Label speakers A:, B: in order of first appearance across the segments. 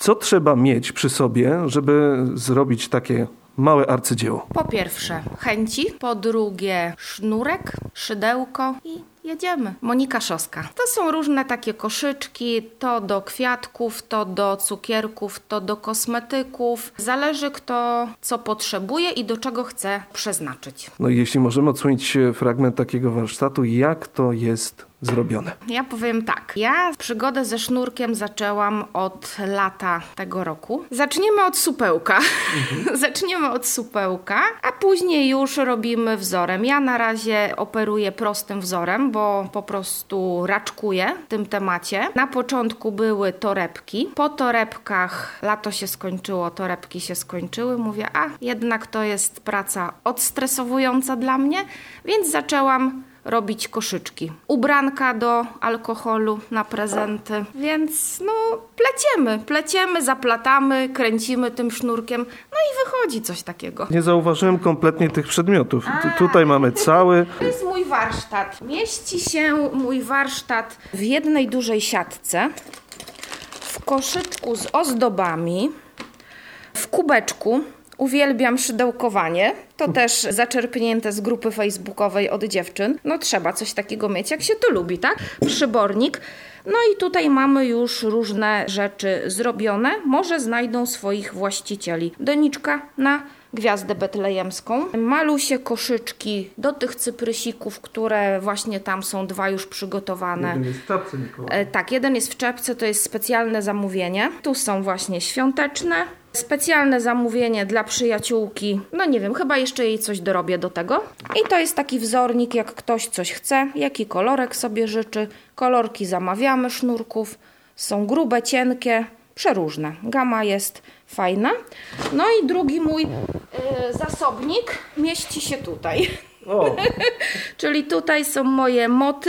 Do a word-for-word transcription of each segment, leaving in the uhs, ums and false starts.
A: Co trzeba mieć przy sobie, żeby zrobić takie małe arcydzieło?
B: Po pierwsze chęci, po drugie sznurek, szydełko i jedziemy. Monika Szoska. To są różne takie koszyczki, to do kwiatków, to do cukierków, to do kosmetyków. Zależy kto co potrzebuje i do czego chce przeznaczyć.
A: No i jeśli możemy odsłonić fragment takiego warsztatu, jak to jest zrobione?
B: Ja powiem tak. Ja przygodę ze sznurkiem zaczęłam od lata tego roku. Zaczniemy od supełka. Mhm. Zaczniemy od supełka, a później już robimy wzorem. Ja na razie operuję prostym wzorem, bo po prostu raczkuję w tym temacie. Na początku były torebki. Po torebkach lato się skończyło, torebki się skończyły. Mówię, a jednak to jest praca odstresowująca dla mnie, więc zaczęłam robić koszyczki. Ubranka do alkoholu na prezenty. Więc no pleciemy, pleciemy, zaplatamy, kręcimy tym sznurkiem. No i wychodzi coś takiego.
A: Nie zauważyłem kompletnie tych przedmiotów. A, tutaj mamy cały...
B: To jest mój warsztat. Mieści się mój warsztat w jednej dużej siatce, w koszyczku z ozdobami, w kubeczku. Uwielbiam szydełkowanie. To też zaczerpnięte z grupy facebookowej od dziewczyn. No trzeba coś takiego mieć, jak się to lubi, tak? Przybornik. No i tutaj mamy już różne rzeczy zrobione. Może znajdą swoich właścicieli. Doniczka na gwiazdę betlejemską. Malusie koszyczki do tych cyprysików, które właśnie tam są dwa już przygotowane.
A: Jeden jest w czapce, Mikołaj.
B: E, tak, jeden jest w czapce, to jest specjalne zamówienie. Tu są właśnie świąteczne. Specjalne zamówienie dla przyjaciółki. No nie wiem, chyba jeszcze jej coś dorobię do tego. I to jest taki wzornik, jak ktoś coś chce, jaki kolorek sobie życzy. Kolorki zamawiamy sznurków. Są grube, cienkie, przeróżne. Gama jest fajna. No i drugi mój yy, zasobnik mieści się tutaj.
A: O.
B: Czyli tutaj są moje moty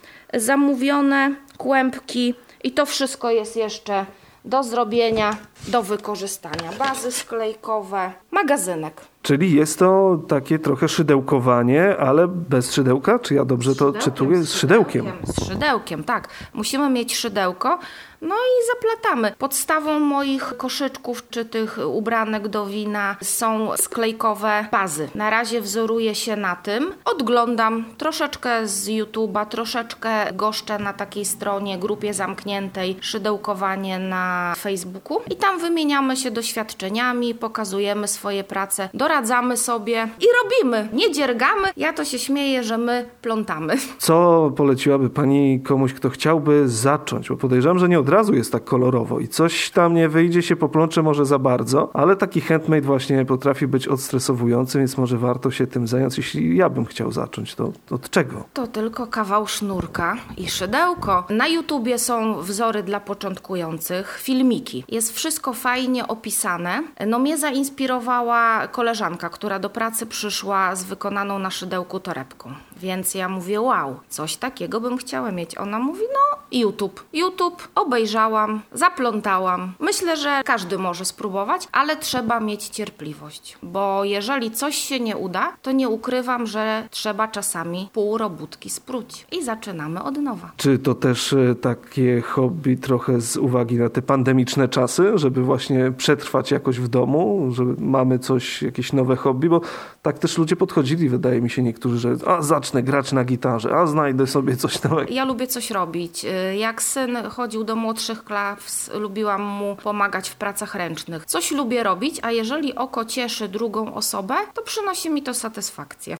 B: zamówione, kłębki i to wszystko jest jeszcze do zrobienia, do wykorzystania. Bazy sklejkowe, magazynek.
A: Czyli jest to takie trochę szydełkowanie, ale bez szydełka? Czy ja dobrze to czytuję? Z szydełkiem.
B: Z szydełkiem, tak. Musimy mieć szydełko. No i zaplatamy. Podstawą moich koszyczków czy tych ubranek do wina są sklejkowe bazy. Na razie wzoruję się na tym. Odglądam troszeczkę z YouTube'a, troszeczkę goszczę na takiej stronie, grupie zamkniętej, szydełkowanie na Facebooku. I tam wymieniamy się doświadczeniami, pokazujemy swoje prace, doradzamy sobie i robimy. Nie dziergamy. Ja to się śmieję, że my plątamy.
A: Co poleciłaby Pani komuś, kto chciałby zacząć? Bo podejrzewam, że nie od razu jest tak kolorowo i coś tam nie wyjdzie, się poplącze może za bardzo, ale taki handmade właśnie potrafi być odstresowujący, więc może warto się tym zająć. Jeśli ja bym chciał zacząć, to od czego?
B: To tylko kawał sznurka i szydełko. Na YouTubie są wzory dla początkujących, filmiki. Jest wszystko fajnie opisane. No mnie zainspirowała koleżanka, która do pracy przyszła z wykonaną na szydełku torebką. Więc ja mówię, wow, coś takiego bym chciała mieć. Ona mówi, no YouTube. YouTube, obejrzałam, zaplątałam. Myślę, że każdy może spróbować, ale trzeba mieć cierpliwość. Bo jeżeli coś się nie uda, to nie ukrywam, że trzeba czasami pół robótki spróć. I zaczynamy od nowa.
A: Czy to też takie hobby trochę z uwagi na te pandemiczne czasy, żeby właśnie przetrwać jakoś w domu, że mamy coś, jakieś nowe hobby? Bo tak też ludzie podchodzili, wydaje mi się niektórzy, że a zacznę grać na gitarze, a znajdę sobie coś nowego.
B: Ja lubię coś robić. Jak syn chodził do młodszych klas, lubiłam mu pomagać w pracach ręcznych. Coś lubię robić, a jeżeli oko cieszy drugą osobę, to przynosi mi to satysfakcję.